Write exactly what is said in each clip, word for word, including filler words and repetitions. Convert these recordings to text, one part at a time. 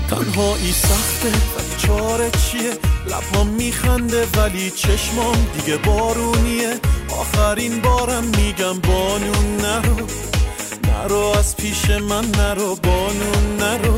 تنهایی سخته ولی چاره چیه، لبام میخنده ولی چشمام دیگه بارونیه. آخرین بارم میگم بانون نرو، نرو از پیش من نرو، بانون نرو.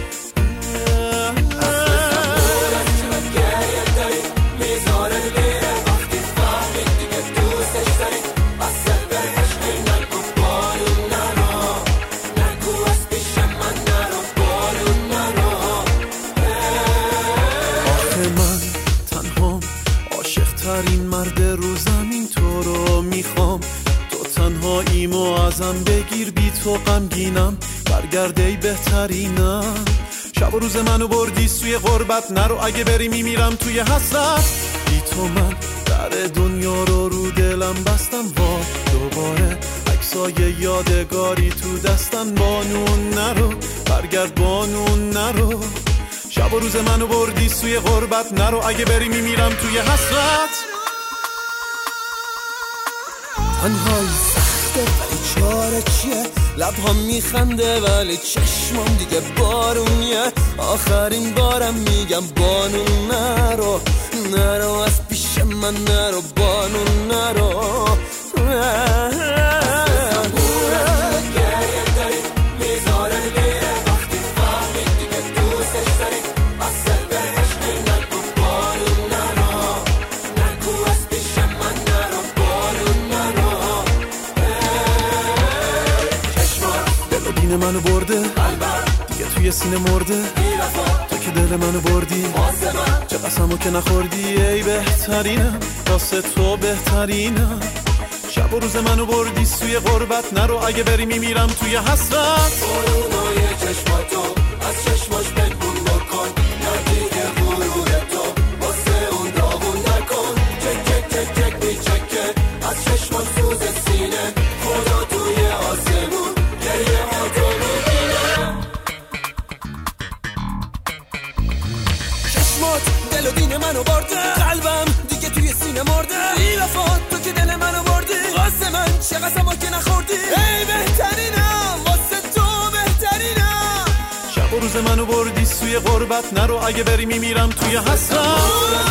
ترین مرد رو زمین تو رو میخوام، تو تنهاییمو ازم بگیر، بی تو غمگینم، برگرد ای بهترینم. شب و روز منو بردی سوی غربت، نرو اگه بری میمیرم توی حسرت. بی تو من در دنیا رو رو دلم بستم، وا دوباره عکسای یادگاری تو دستن. بانون نرو برگرد، بانون نرو. شب و روز منو بردی سوی غربت، نرو اگه بری میمیرم توی حسرت. تنهایی سخته ولی چاره چیه، لبهام میخنده ولی چشمام دیگه بارونیه. آخرین بارم میگم بانون نرو، نرو از پیش من نرو، بانون نرو. دین منو برده دیگه توی سینه مرده، تو که دل منو بردی، چه قسمو که نخوردی. ای بهترینم واسه تو بهترینم. شب و روز منو بردی سوی غربت، نرو اگه بری میمیرم توی حسرت. بارونای چشماتو از چشماش بگون بکن، نتیگه غرور تو واسه اون داغون نکن. چک چک چک چک بی چکه از چشماش سوز سینه، خدا توی آسمون گریه هاتو میبینه. چشمات دل و دین منو برده، قلبم دیگه توی سینه مرده. بی وفا تو که دل منو بردی، واسه من چه قسمو که نخوردی. ای بهترینم واسه تو بهترینم. شب و روز منو بردی سوی غربت، نرو اگه بری میمیرم توی حسرت.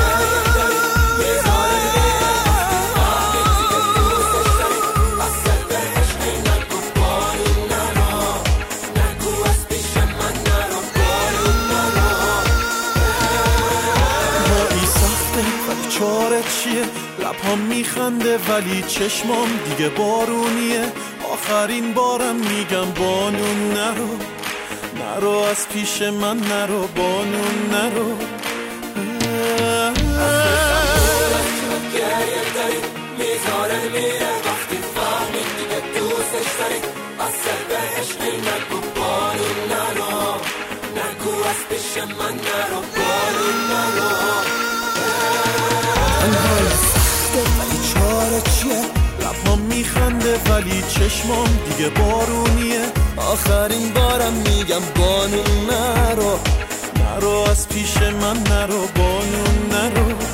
چاره چیه، لبهام میخنده ولی چشمام دیگه بارونیه. آخرین بارم میگم بانون نرو، نرو از پیش من نرو، بانون نرو. گریه داری میذاره میره، وقتی فهمید دیگه دوستش داری، از سر بهش نگو بانون نرو، نگو از پیش من نرو، بانون نرو. تنهایی سخته ولی چاره چیه، لبهام میخنده ولی چشمام دیگه بارونیه. آخرین بارم میگم بانون نرو، نرو از پیش من نرو، بانون نرو.